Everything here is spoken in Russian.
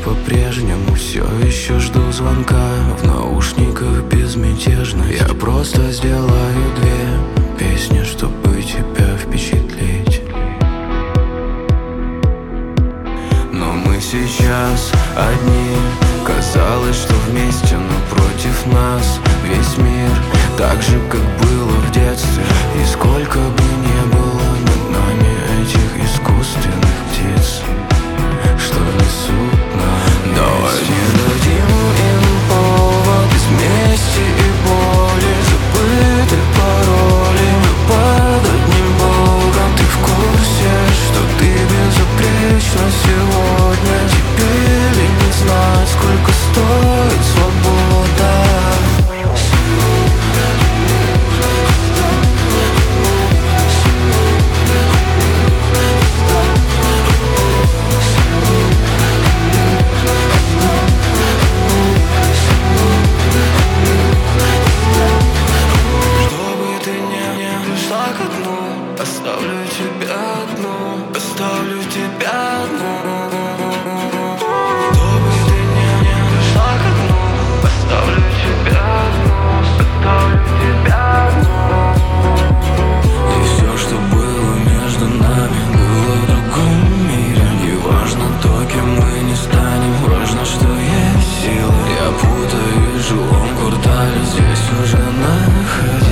по-прежнему все еще жду звонка. В наушниках безмятежно. Я просто сделаю две песни, чтобы тебя впечатлить. Но мы сейчас одни. Казалось, что вместе, но против нас весь мир. Так же, как было в детстве. И сколько бы ни было над нами этих искусственных птиц, что несут нам. Давай не дадим им повод из мести и боли. Забыты пароли, мы под одним богом. Ты в курсе, что ты безупречна сегодня? Теперь ли не знать, сколько стоит свобода? Оставлю тебя одну, оставлю тебя одну. Чтобы ты не пришла ко дну, оставлю тебя одну, оставлю тебя одну. И все, что было между нами, было в другом мире. Не важно то, кем мы не станем, важно, что есть сила. Я путаюсь в жилом квартале, здесь уже находится.